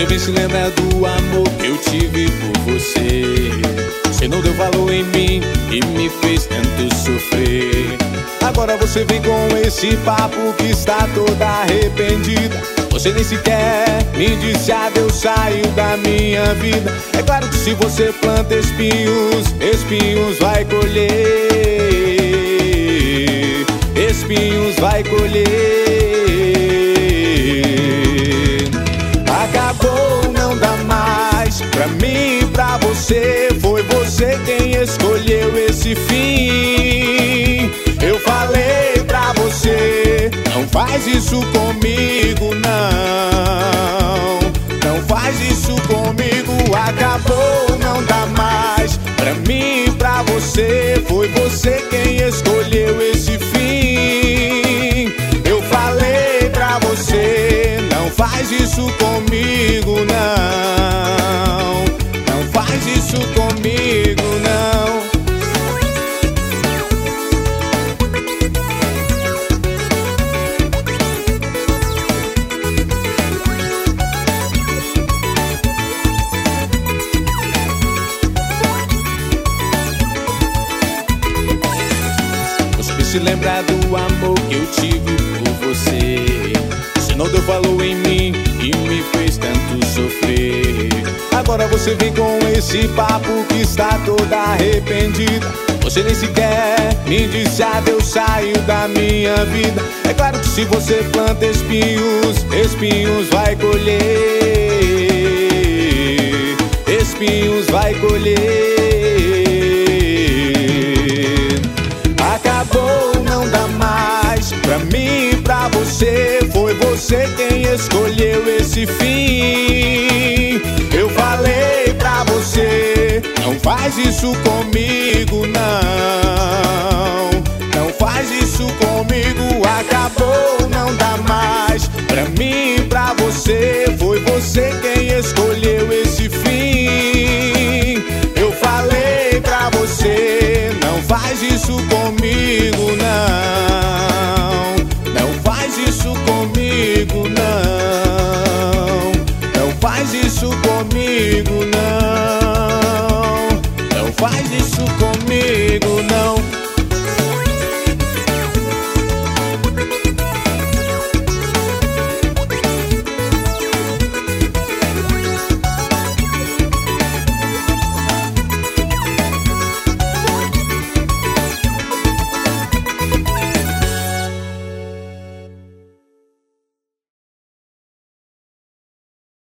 Você vem se lembrar do amor que eu tive por você. Você não deu valor em mim e me fez tanto sofrer. Agora você vem com esse papo que está toda arrependida. Você nem sequer me disse adeus, saiu da minha vida. É claro que se você planta espinhos, espinhos vai colher. Espinhos vai colher. Acabou, não dá mais pra mim e pra você. Foi você quem escolheu esse fim. Eu falei pra você, não faz isso comigo, não. Não faz isso comigo. Acabou, não dá mais pra mim e pra você. Foi você quem escolheu esse fim. Eu falei pra você, não faz isso comigo, não. Não faz isso comigo, não. Se lembrar do amor que eu tive por você. Você não deu valor em mim e me fez tanto sofrer. Agora você vem com esse papo que está toda arrependida. Você nem sequer me disse adeus, saiu da minha vida. É claro que se você planta espinhos, espinhos vai colher. Espinhos vai colher. Acabou, não dá mais pra mim e pra você. Foi você quem escolheu esse fim. Eu falei pra você, não faz isso comigo, não.